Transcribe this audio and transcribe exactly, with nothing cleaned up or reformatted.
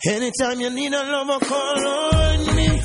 Anytime you need a lover, call on me.